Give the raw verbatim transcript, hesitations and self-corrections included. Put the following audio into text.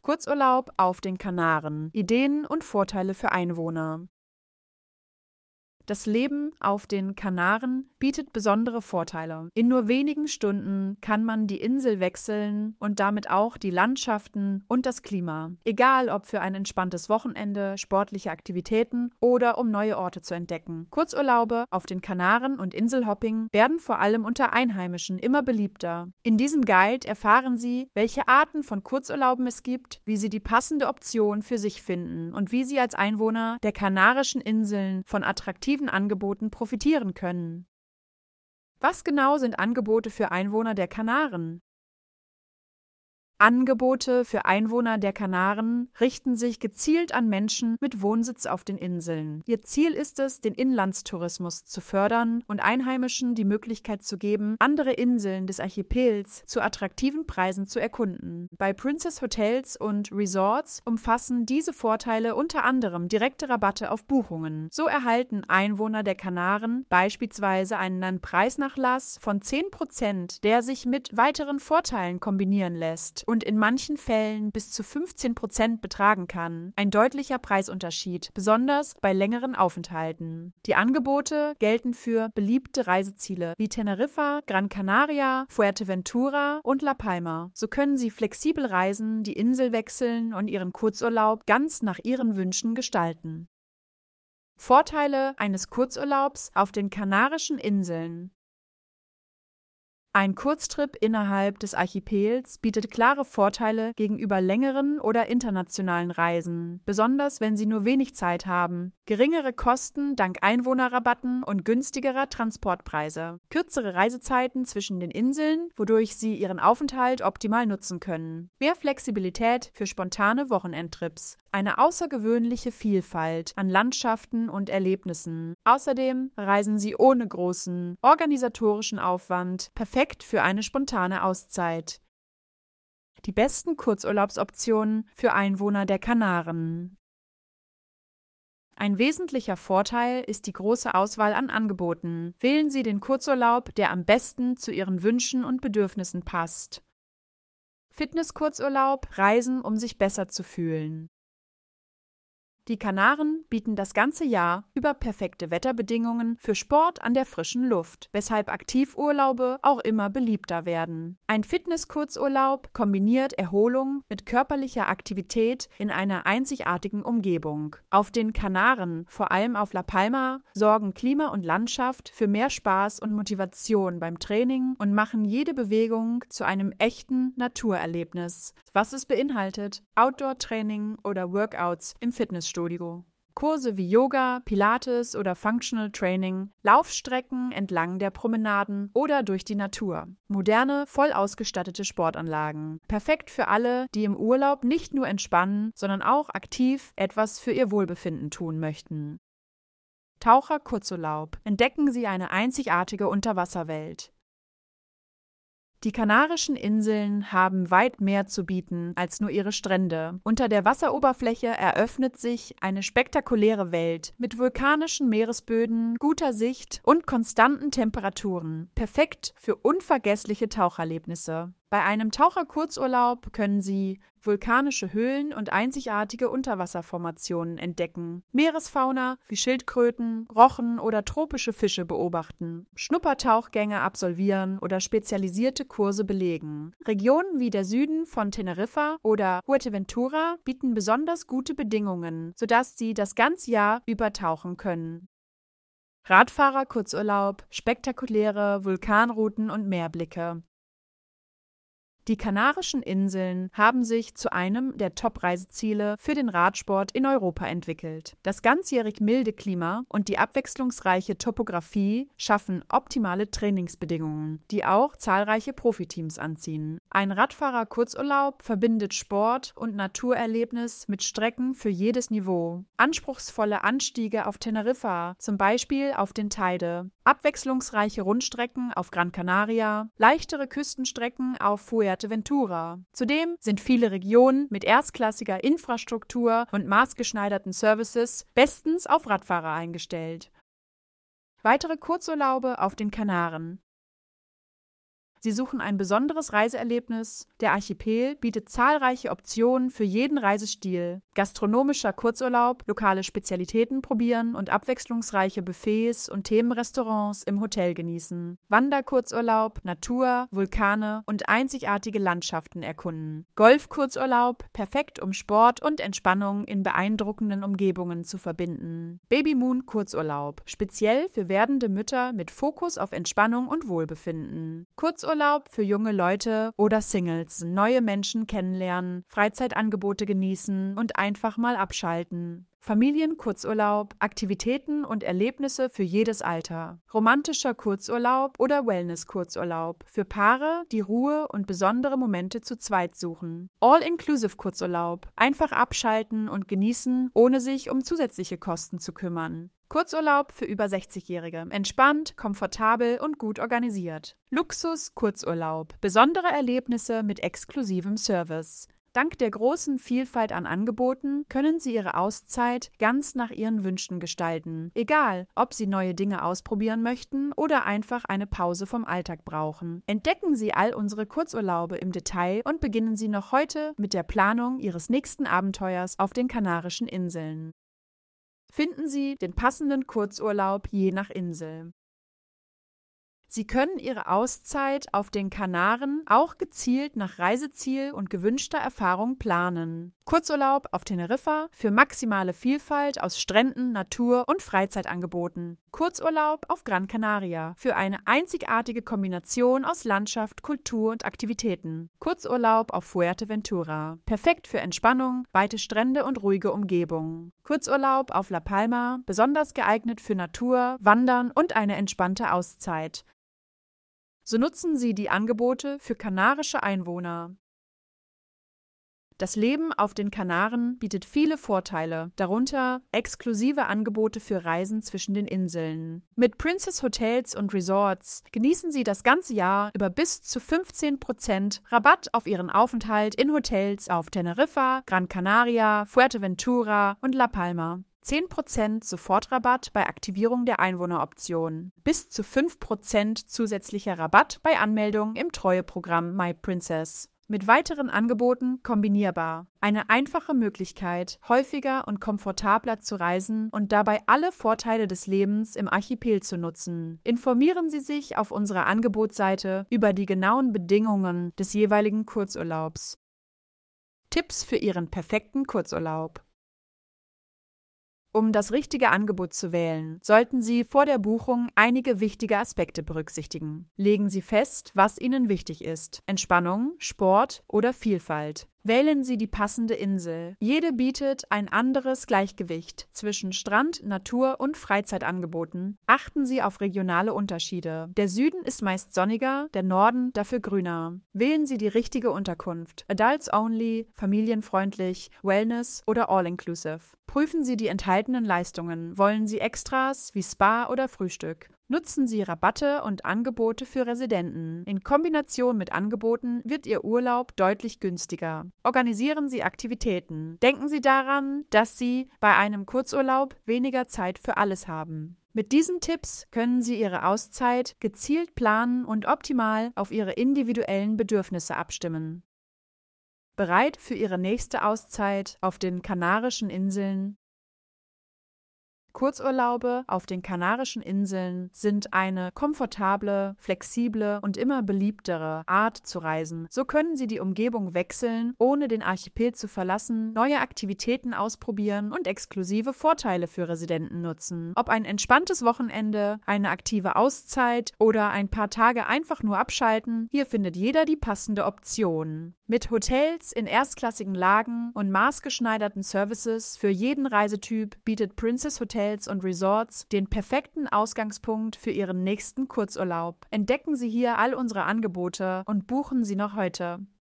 Kurzurlaub auf den Kanaren. Ideen und Vorteile für Einwohner. Das Leben auf den Kanaren bietet besondere Vorteile. In nur wenigen Stunden kann man die Insel wechseln und damit auch die Landschaften und das Klima. Egal ob für ein entspanntes Wochenende, sportliche Aktivitäten oder um neue Orte zu entdecken. Kurzurlaube auf den Kanaren und Inselhopping werden vor allem unter Einheimischen immer beliebter. In diesem Guide erfahren Sie, welche Arten von Kurzurlauben es gibt, wie Sie die passende Option für sich finden und wie Sie als Einwohner der Kanarischen Inseln von attraktiven Angeboten profitieren können. Was genau sind Angebote für Einwohner der Kanaren? Angebote für Einwohner der Kanaren richten sich gezielt an Menschen mit Wohnsitz auf den Inseln. Ihr Ziel ist es, den Inlandstourismus zu fördern und Einheimischen die Möglichkeit zu geben, andere Inseln des Archipels zu attraktiven Preisen zu erkunden. Bei Princess Hotels und Resorts umfassen diese Vorteile unter anderem direkte Rabatte auf Buchungen. So erhalten Einwohner der Kanaren beispielsweise einen Preisnachlass von zehn Prozent, der sich mit weiteren Vorteilen kombinieren lässt und in manchen Fällen bis zu fünfzehn Prozent betragen kann. Ein deutlicher Preisunterschied, besonders bei längeren Aufenthalten. Die Angebote gelten für beliebte Reiseziele wie Teneriffa, Gran Canaria, Fuerteventura und La Palma. So können Sie flexibel reisen, die Insel wechseln und Ihren Kurzurlaub ganz nach Ihren Wünschen gestalten. Vorteile eines Kurzurlaubs auf den Kanarischen Inseln. Ein Kurztrip innerhalb des Archipels bietet klare Vorteile gegenüber längeren oder internationalen Reisen, besonders wenn Sie nur wenig Zeit haben. Geringere Kosten dank Einwohnerrabatten und günstigerer Transportpreise. Kürzere Reisezeiten zwischen den Inseln, wodurch Sie Ihren Aufenthalt optimal nutzen können. Mehr Flexibilität für spontane Wochenendtrips. Eine außergewöhnliche Vielfalt an Landschaften und Erlebnissen. Außerdem reisen Sie ohne großen organisatorischen Aufwand, perfekt für eine spontane Auszeit. Die besten Kurzurlaubsoptionen für Einwohner der Kanaren. Ein wesentlicher Vorteil ist die große Auswahl an Angeboten. Wählen Sie den Kurzurlaub, der am besten zu Ihren Wünschen und Bedürfnissen passt. Fitnesskurzurlaub, Reisen, um sich besser zu fühlen. Die Kanaren bieten das ganze Jahr über perfekte Wetterbedingungen für Sport an der frischen Luft, weshalb Aktivurlaube auch immer beliebter werden. Ein Fitnesskurzurlaub kombiniert Erholung mit körperlicher Aktivität in einer einzigartigen Umgebung. Auf den Kanaren, vor allem auf La Palma, sorgen Klima und Landschaft für mehr Spaß und Motivation beim Training und machen jede Bewegung zu einem echten Naturerlebnis, was es beinhaltet, Outdoor-Training oder Workouts im Fitnessstudio. Kurse wie Yoga, Pilates oder Functional Training, Laufstrecken entlang der Promenaden oder durch die Natur. Moderne, voll ausgestattete Sportanlagen. Perfekt für alle, die im Urlaub nicht nur entspannen, sondern auch aktiv etwas für ihr Wohlbefinden tun möchten. Taucher-Kurzurlaub. Entdecken Sie eine einzigartige Unterwasserwelt. Die Kanarischen Inseln haben weit mehr zu bieten als nur ihre Strände. Unter der Wasseroberfläche eröffnet sich eine spektakuläre Welt mit vulkanischen Meeresböden, guter Sicht und konstanten Temperaturen. Perfekt für unvergessliche Taucherlebnisse. Bei einem Taucherkurzurlaub können Sie vulkanische Höhlen und einzigartige Unterwasserformationen entdecken, Meeresfauna wie Schildkröten, Rochen oder tropische Fische beobachten, Schnuppertauchgänge absolvieren oder spezialisierte Kurse belegen. Regionen wie der Süden von Teneriffa oder Fuerteventura bieten besonders gute Bedingungen, sodass Sie das ganze Jahr über tauchen können. Radfahrerkurzurlaub, spektakuläre Vulkanrouten und Meerblicke. Die Kanarischen Inseln haben sich zu einem der Top-Reiseziele für den Radsport in Europa entwickelt. Das ganzjährig milde Klima und die abwechslungsreiche Topographie schaffen optimale Trainingsbedingungen, die auch zahlreiche Profiteams anziehen. Ein Radfahrer-Kurzurlaub verbindet Sport und Naturerlebnis mit Strecken für jedes Niveau. Anspruchsvolle Anstiege auf Teneriffa, zum Beispiel auf den Teide, abwechslungsreiche Rundstrecken auf Gran Canaria, leichtere Küstenstrecken auf Fuerteventura. Zudem sind viele Regionen mit erstklassiger Infrastruktur und maßgeschneiderten Services bestens auf Radfahrer eingestellt. Weitere Kurzurlaube auf den Kanaren. Sie suchen ein besonderes Reiseerlebnis? Der Archipel bietet zahlreiche Optionen für jeden Reisestil. Gastronomischer Kurzurlaub, lokale Spezialitäten probieren und abwechslungsreiche Buffets und Themenrestaurants im Hotel genießen. Wanderkurzurlaub, Natur, Vulkane und einzigartige Landschaften erkunden. Golfkurzurlaub, perfekt um Sport und Entspannung in beeindruckenden Umgebungen zu verbinden. Babymoon Kurzurlaub, speziell für werdende Mütter mit Fokus auf Entspannung und Wohlbefinden. Kurzurlaub für junge Leute oder Singles, neue Menschen kennenlernen, Freizeitangebote genießen und einfach mal abschalten. Familienkurzurlaub, Aktivitäten und Erlebnisse für jedes Alter. Romantischer Kurzurlaub oder Wellness-Kurzurlaub für Paare, die Ruhe und besondere Momente zu zweit suchen. All-Inclusive Kurzurlaub, einfach abschalten und genießen, ohne sich um zusätzliche Kosten zu kümmern. Kurzurlaub für über sechzigjährige, entspannt, komfortabel und gut organisiert. Luxus-Kurzurlaub, besondere Erlebnisse mit exklusivem Service. Dank der großen Vielfalt an Angeboten können Sie Ihre Auszeit ganz nach Ihren Wünschen gestalten. Egal, ob Sie neue Dinge ausprobieren möchten oder einfach eine Pause vom Alltag brauchen. Entdecken Sie all unsere Kurzurlaube im Detail und beginnen Sie noch heute mit der Planung Ihres nächsten Abenteuers auf den Kanarischen Inseln. Finden Sie den passenden Kurzurlaub je nach Insel. Sie können Ihre Auszeit auf den Kanaren auch gezielt nach Reiseziel und gewünschter Erfahrung planen. Kurzurlaub auf Teneriffa für maximale Vielfalt aus Stränden, Natur und Freizeitangeboten. Kurzurlaub auf Gran Canaria für eine einzigartige Kombination aus Landschaft, Kultur und Aktivitäten. Kurzurlaub auf Fuerteventura. Perfekt für Entspannung, weite Strände und ruhige Umgebung. Kurzurlaub auf La Palma, besonders geeignet für Natur, Wandern und eine entspannte Auszeit. So nutzen Sie die Angebote für kanarische Einwohner. Das Leben auf den Kanaren bietet viele Vorteile, darunter exklusive Angebote für Reisen zwischen den Inseln. Mit Princess Hotels und Resorts genießen Sie das ganze Jahr über bis zu fünfzehn Prozent Rabatt auf Ihren Aufenthalt in Hotels auf Teneriffa, Gran Canaria, Fuerteventura und La Palma. zehn Prozent Sofortrabatt bei Aktivierung der Einwohneroption. Bis zu fünf Prozent zusätzlicher Rabatt bei Anmeldung im Treueprogramm MyPrincess. Mit weiteren Angeboten kombinierbar. Eine einfache Möglichkeit, häufiger und komfortabler zu reisen und dabei alle Vorteile des Lebens im Archipel zu nutzen. Informieren Sie sich auf unserer Angebotsseite über die genauen Bedingungen des jeweiligen Kurzurlaubs. Tipps für Ihren perfekten Kurzurlaub. Um das richtige Angebot zu wählen, sollten Sie vor der Buchung einige wichtige Aspekte berücksichtigen. Legen Sie fest, was Ihnen wichtig ist: Entspannung, Sport oder Vielfalt. Wählen Sie die passende Insel. Jede bietet ein anderes Gleichgewicht zwischen Strand, Natur und Freizeitangeboten. Achten Sie auf regionale Unterschiede. Der Süden ist meist sonniger, der Norden dafür grüner. Wählen Sie die richtige Unterkunft. Adults only, familienfreundlich, Wellness oder All-Inclusive. Prüfen Sie die enthaltenen Leistungen. Wollen Sie Extras wie Spa oder Frühstück? Nutzen Sie Rabatte und Angebote für Residenten. In Kombination mit Angeboten wird Ihr Urlaub deutlich günstiger. Organisieren Sie Aktivitäten. Denken Sie daran, dass Sie bei einem Kurzurlaub weniger Zeit für alles haben. Mit diesen Tipps können Sie Ihre Auszeit gezielt planen und optimal auf Ihre individuellen Bedürfnisse abstimmen. Bereit für Ihre nächste Auszeit auf den Kanarischen Inseln? Kurzurlaube auf den Kanarischen Inseln sind eine komfortable, flexible und immer beliebtere Art zu reisen. So können Sie die Umgebung wechseln, ohne den Archipel zu verlassen, neue Aktivitäten ausprobieren und exklusive Vorteile für Residenten nutzen. Ob ein entspanntes Wochenende, eine aktive Auszeit oder ein paar Tage einfach nur abschalten, hier findet jeder die passende Option. Mit Hotels in erstklassigen Lagen und maßgeschneiderten Services für jeden Reisetyp bietet Princess Hotels und Resorts den perfekten Ausgangspunkt für Ihren nächsten Kurzurlaub. Entdecken Sie hier all unsere Angebote und buchen Sie noch heute.